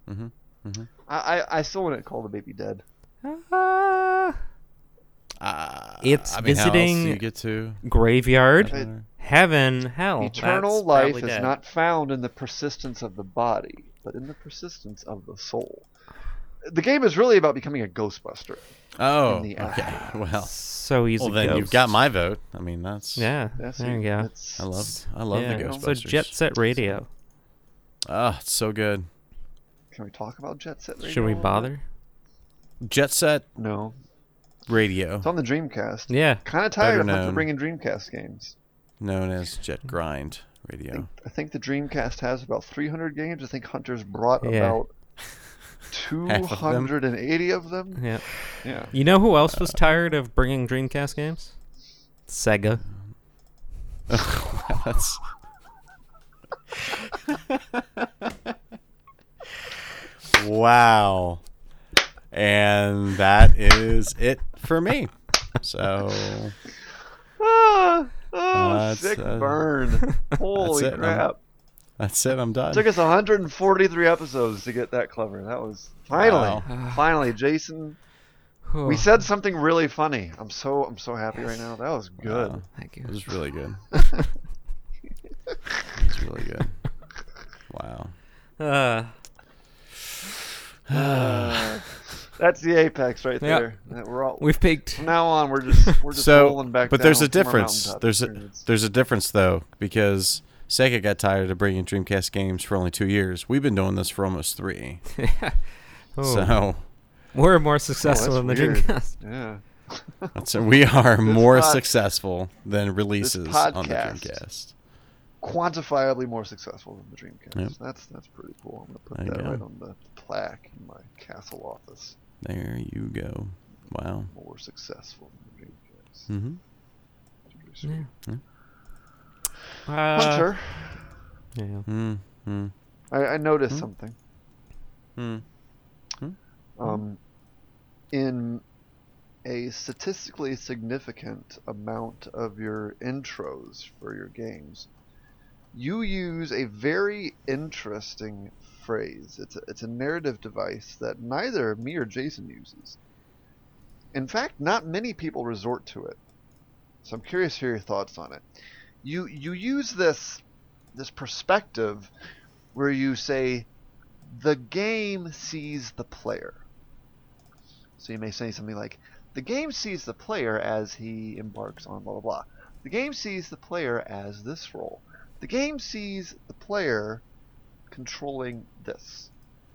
I still wouldn't call the baby dead. It's I mean, visiting how else do you get to? graveyard, It- heaven, hell. Eternal That's life probably is dead. not found in the persistence of the body, but in the persistence of the soul. the game is really about becoming a Ghostbuster. Oh, in the okay. app. Well, So he's well a then ghost. you've got my vote. I mean, that's Yeah, Yes, there you go. it's- I love Yeah, the So Ghostbusters. Jet Set Radio. Oh, it's so good. Can we talk about Jet Set Radio? Should we a little bother? Jet Set bit? No. Radio, It's on the Dreamcast. Yeah. Kind of tired Better of Hunter known. bringing Dreamcast games. known as Jet Grind Radio. I think the Dreamcast has about 300 games. I think Hunter's brought Yeah. about Half of them? 280 of them. Yeah. Yeah. You know who else was tired of bringing Dreamcast games? Sega. That's wow. And that is it for me. So That's, Sick uh, burn. Holy it. crap. that's it. I'm done. It took us 143 episodes to get that clever. That was finally, Wow. finally, Jason. We said something really funny. I'm so happy right now. That was good. Wow. Thank you. It was really good. It was really good. Wow. That's the apex right Yeah. there. We're all We've peaked. from now on. We're just So, rolling back. but there's a down from our difference. mountaintop There's experience. there's a difference though, because Sega got tired of bringing Dreamcast games for only 2 years. We've been doing this for almost 3. Oh, So we're more successful that's than the weird. Dreamcast. Yeah. we are more pod- successful than releases on the podcast. Dreamcast. Quantifiably more successful than the Dreamcast. Yep. That's pretty cool. I'm gonna put There you that go. right on the plaque in my castle office. There you go. Wow. More successful than the Dreamcast. Mm-hmm. Pretty sweet. Hunter. Hunter, Yeah. Mm-hmm. I noticed Hmm? something. Mm. In a statistically significant amount of your intros for your games, you use a very interesting phrase. It's a narrative device that neither me or Jason uses. In fact, not many people resort to it. So I'm curious to hear your thoughts on it. You use this perspective where you say the game sees the player. So you may say something like, the game sees the player as he embarks on blah blah blah. The game sees the player as this role. The game sees the player controlling this.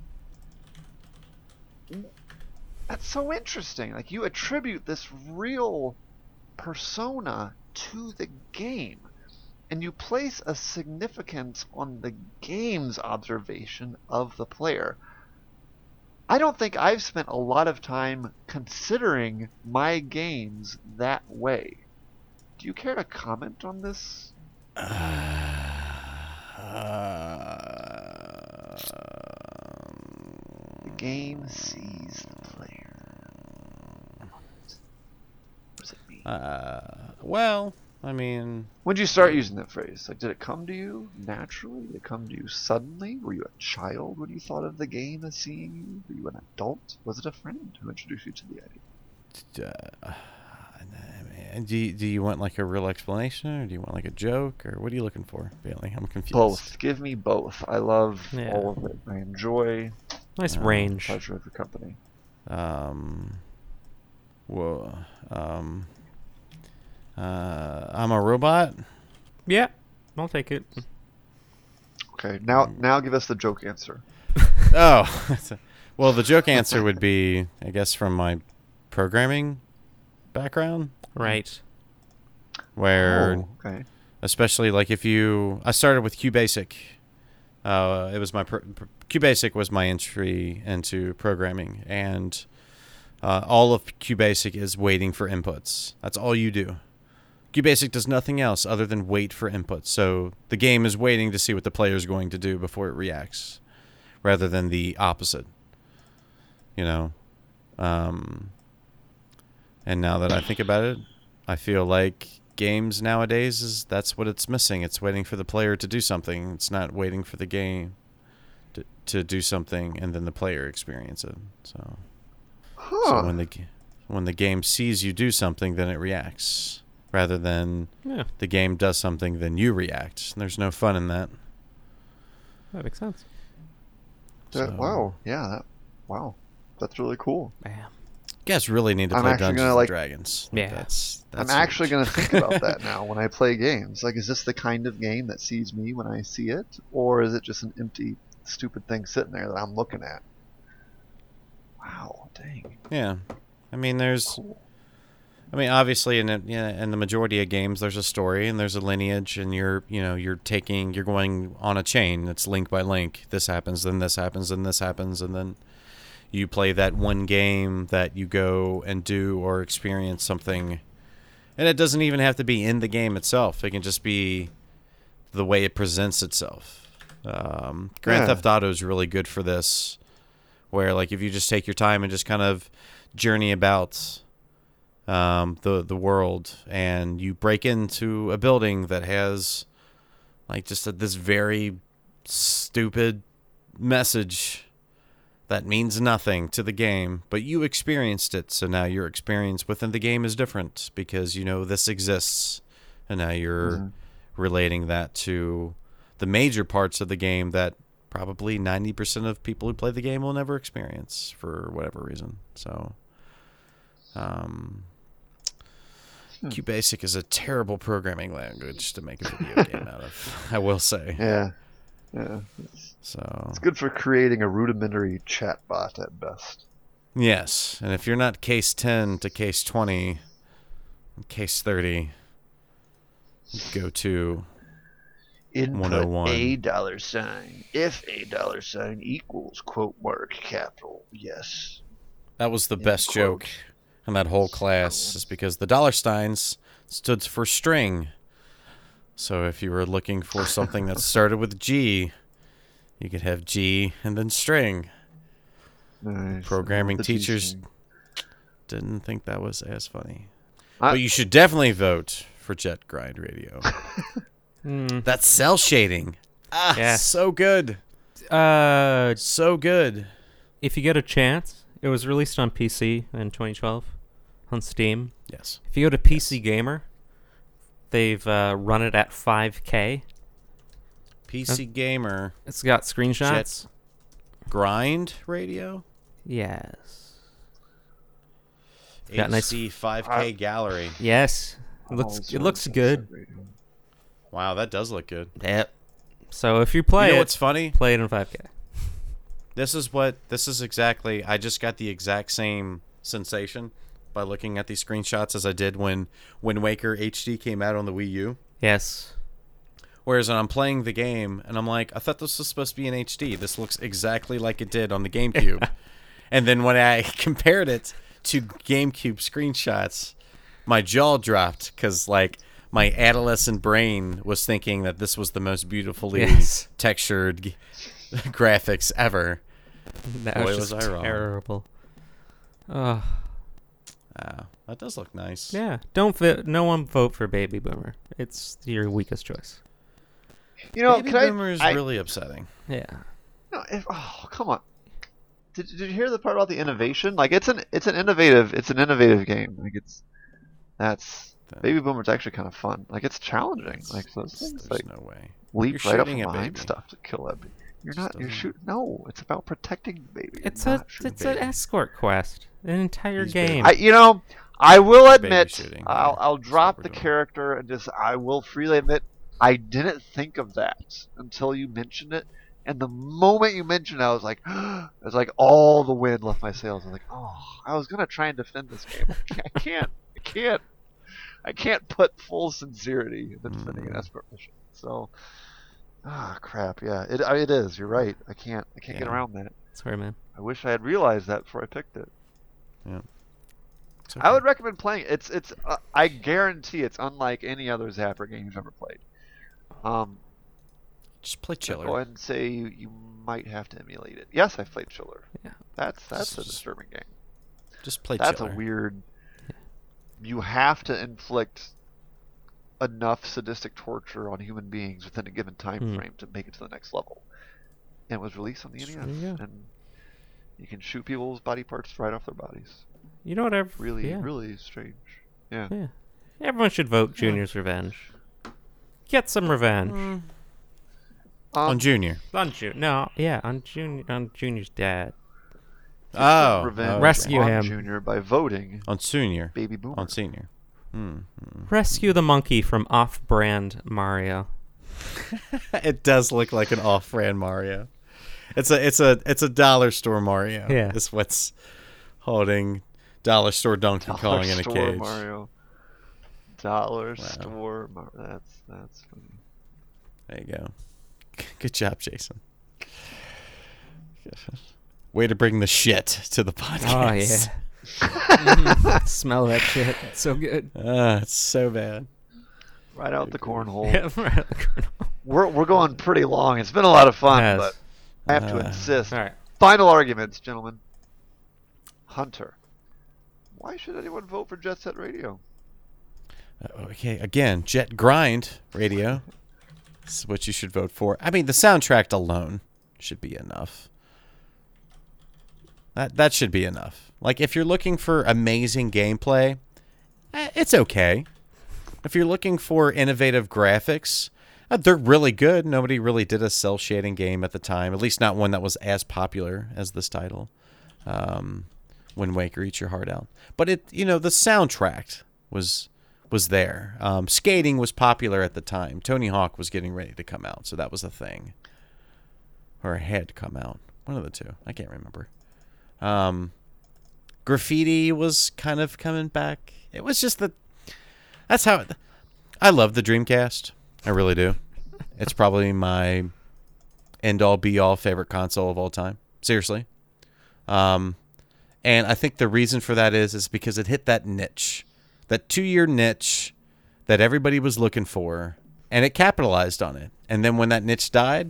That's so interesting. Like, you attribute this real persona to the game, and you place a significance on the game's observation of the player. I don't think I've spent a lot of time considering my games that way. Do you care to comment on this? The game sees the player. What does it mean? Well, I mean, When did you start using that phrase? Like, did it come to you naturally? Did it come to you suddenly? Were you a child when you thought of the game as seeing you? Were you an adult? Was it a friend who introduced you to the idea? do you want like a real explanation, or do you want like a joke, or what are you looking for, Bailey? I'm confused. Both. Give me both. I love Yeah. all of it. I enjoy Nice Oh, range. pleasure of the company. Whoa. I'm a robot. Yeah, I'll take it. Okay, now give us the joke answer. Oh, well, the joke answer would be, I guess, from my programming background, Right. where Oh, okay. especially like I started with QBasic. It was my QBasic was my entry into programming, and all of QBasic is waiting for inputs. That's all you do. QBasic does nothing else other than wait for inputs. So the game is waiting to see what the player is going to do before it reacts, rather than the opposite. You know, and now that I think about it, I feel like games nowadays that's what it's missing. It's waiting for the player to do something. It's not waiting for the game to do something and then the player experience it. So when the game sees you do something, then it reacts, rather than Yeah, the game does something, then you react. There's no fun in that. that makes sense. So- Wow. Yeah. Wow. That's really cool. Man. You guys really need to I'm play actually Dungeons gonna, and like- Dragons. Yeah. That's I'm actually going to think about that now when I play games. Like, is this the kind of game that sees me when I see it? Or is it just an empty, stupid thing sitting there that I'm looking at? Wow, dang. Yeah. I mean, there's... Cool. I mean, obviously, in the majority of games, there's a story and there's a lineage, and you're going on a chain that's link by link. This happens, then this happens, then this happens, and then you play that one game that you go and do or experience something, and it doesn't even have to be in the game itself. It can just be the way it presents itself. Grand Theft Auto is really good for this, where like if you just take your time and just kind of journey about the world, and you break into a building that has like just this very stupid message that means nothing to the game, but you experienced it, so now your experience within the game is different because you know this exists, and now you're relating that to the major parts of the game that probably 90% of people who play the game will never experience for whatever reason. So QBasic is a terrible programming language to make a video game out of, I will say. Yeah. So It's good for creating a rudimentary chatbot at best. yes, and if you're not case 10 to case 20, case 30, go to Input 101. $, if $, equals quote mark capital yes. That was the End best quote. joke in that whole class, is because the dollar signs stood for string. So if you were looking for something that started with G, you could have G and then string. Nice. Programming The G teachers string. didn't think that was as funny. I- But you should definitely vote for Jet Grind Radio. That's cell shading. Yeah. So good. So good. If you get a chance, it was released on PC in 2012 on Steam. Yes. If you go to PC Gamer, they've run it at 5K. PC Gamer It's got screenshots. Grind Radio. Yes. Got nice- HC 5K gallery. Yes. Oh, It looks good. Wow, that does look good. Yep. So if you play You know it, what's funny? play it in 5K. This is exactly, I just got the exact same sensation by looking at these screenshots as I did when Wind Waker HD came out on the Wii U. Yes. Whereas when I'm playing the game and I'm like, I thought this was supposed to be in HD. This looks exactly like it did on the GameCube. And then when I compared it to GameCube screenshots, my jaw dropped because like my adolescent brain was thinking that this was the most beautifully Yes. textured graphics ever. That Boy, was was just I wrong. terrible. That does look nice. Yeah. No one vote for Baby Boomer. It's your weakest choice. You know, Baby can I- Boomer is I- really upsetting. Yeah. No, come on. Did you hear the part about the innovation? Like it's an innovative game. Like Baby Boomer's actually kind of fun. Like it's challenging. Like those things There's like no way. leap You're right up shooting from a behind baby. stuff to kill that baby. You're doesn't- shooting. No, it's about protecting the baby. It's You're a not shooting it's the an baby. escort quest. An entire He's game. I will admit, shooting, I'll yeah. drop That's what the we're doing. character and I will freely admit, I didn't think of that until you mentioned it. And the moment you mentioned it, I was like, it's like all the wind left my sails. I was like, oh, I was gonna try and defend this game. I can't put full sincerity into defending an escort mission. So, crap. Yeah, it is. You're right. I can't get Yeah. around that. Sorry, man. I wish I had realized that before I picked it. It's I okay. would recommend playing it. It's I guarantee it's unlike any other Zapper game you've ever played. Just play I'll Chiller. go ahead and say you might have to emulate it. Yes, I've played Chiller. Yeah. That's a disturbing game. Just play That's Chiller. a weird. You have to inflict enough sadistic torture on human beings within a given time frame to make it to the next level. And it was released on the NES, There you go. and you can shoot people's body parts right off their bodies. You know what? Really strange. Yeah. Yeah. Everyone should vote Junior's Revenge. Get some revenge. on Junior. On Junior. No, yeah, on Junior's dad. Oh, revenge Rescue on him. Junior by voting on Senior. Baby Boomer. On Senior. Rescue the monkey from off-brand Mario. It does look like an off-brand Mario. It's a dollar store Mario. Yeah. Is what's holding dollar store Donkey Kong in a Store cage. Mario. Dollar store Mario. That's funny. There you go. Good job, Jason. Way to bring the shit to the podcast. Oh, yeah. Smell that shit. It's so good. It's so bad. Right out the cornhole. Yeah, right at the kernel. We're going pretty long. It's been a lot of fun, Yes. but I have to insist. All right. Final arguments, gentlemen. Hunter. Why should anyone vote for Jet Set Radio? Okay, again, Jet Grind Radio. This is what you should vote for. I mean, the soundtrack alone should be enough. That should be enough. Like, if you're looking for amazing gameplay, it's okay. If you're looking for innovative graphics, they're really good. Nobody really did a cell shading game at the time, at least not one that was as popular as this title. Wind Waker, Eat Your Heart Out. But the soundtrack was there. Skating was popular at the time. Tony Hawk was getting ready to come out, so that was a thing. Or it had to come out. One of the two. I can't remember. Graffiti was kind of coming back. It was just that's how I love the Dreamcast. I really do. It's probably my end-all be-all favorite console of all time. Seriously. And I think the reason for that is because it hit that niche. That 2-year niche that everybody was looking for, and it capitalized on it. And then when that niche died,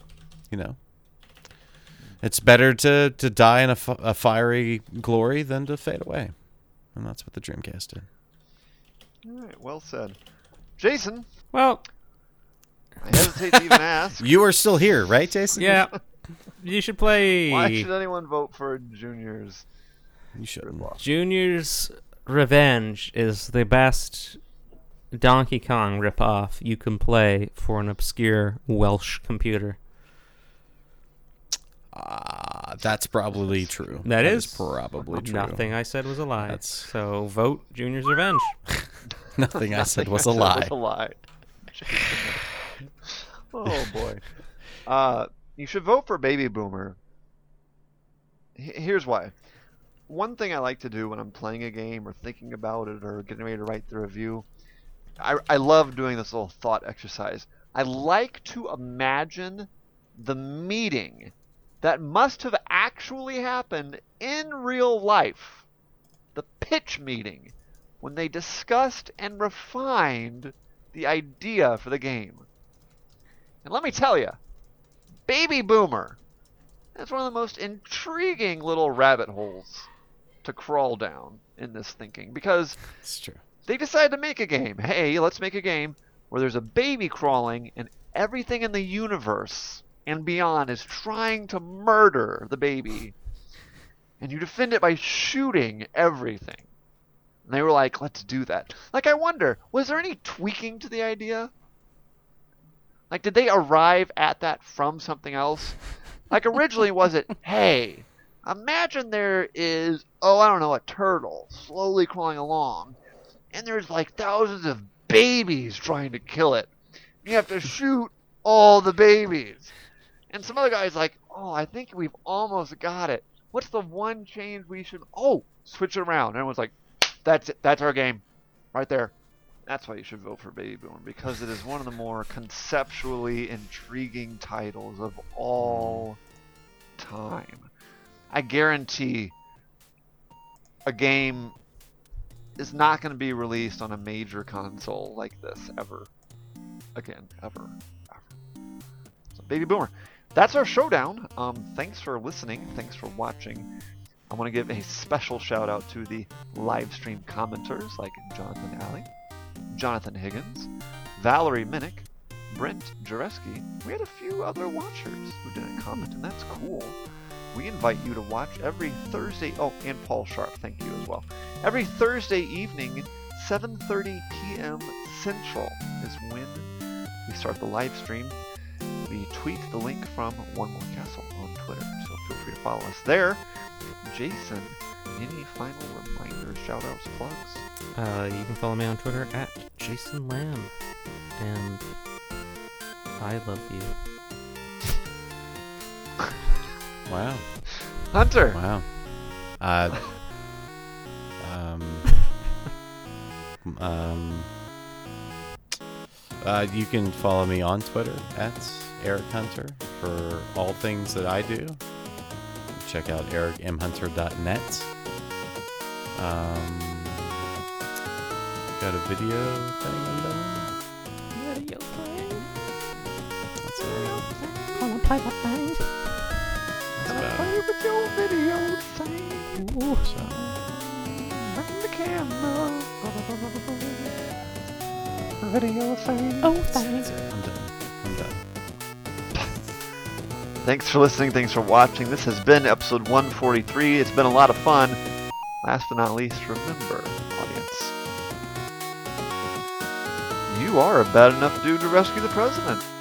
it's better to die in a fiery glory than to fade away. And that's what the Dreamcast did. All right, well said. Jason, Well, I hesitate to even ask. You are still here, right, Jason? yeah. You should play Why should anyone vote for Junior's? You shouldn't. Junior's Revenge is the best Donkey Kong ripoff you can play for an obscure Welsh computer. That's probably true. That is probably true. Nothing I said was a lie. That's- So vote Junior's Revenge. Nothing I said was a lie. Was a lie. Oh boy. You should vote for Baby Boomer. Here's why. One thing I like to do when I'm playing a game or thinking about it or getting ready to write the review, I love doing this little thought exercise. I like to imagine the meeting that must have actually happened in real life. The pitch meeting when they discussed and refined the idea for the game. And let me tell you, Baby Boomer, that's one of the most intriguing little rabbit holes to crawl down in this thinking, because It's true. they decided to make a game. Hey, let's make a game where there's a baby crawling and everything in the universe and beyond is trying to murder the baby. And you defend it by shooting everything. And they were like, let's do that. Like, I wonder, was there any tweaking to the idea? Like, did they arrive at that from something else? Like, originally, was it, hey, imagine there is, a turtle slowly crawling along, and there's like thousands of babies trying to kill it. You have to shoot all the babies. And some other guy's like, I think we've almost got it. What's the one change we should, switch it around. And everyone's like, that's it. That's our game. Right there. That's why you should vote for Baby Boomer, because it is one of the more conceptually intriguing titles of all time. I guarantee a game is not going to be released on a major console like this ever. Again, ever. So, Baby Boomer. That's our showdown. Thanks for listening. Thanks for watching. I want to give a special shout out to the live stream commenters like Jonathan Alley, Jonathan Higgins, Valerie Minnick, Brent Jareski. We had a few other watchers who didn't comment, and that's cool. We invite you to watch every Thursday. And Paul Sharp, thank you as well. Every Thursday evening, 7:30 p.m. Central is when we start the live stream. We tweet the link from One More Castle on Twitter, so feel free to follow us there. Jason, any final reminders, shout-outs, plugs? You can follow me on Twitter at Jason Lamb. And I love you. Wow. Hunter! Wow. You can follow me on Twitter at Eric Hunter for all things that I do. Check out ericmhunter.net. Got a video thing I'm doing. Video thing. That's it. Wanna play the thing? That's about it. Play with your video thing. Ooh. So, Bring the camera. Video thing. Oh, that's thanks. it. I'm done. Thanks for listening. Thanks for watching. This has been episode 143. It's been a lot of fun. Last but not least, remember, audience, you are a bad enough dude to rescue the president.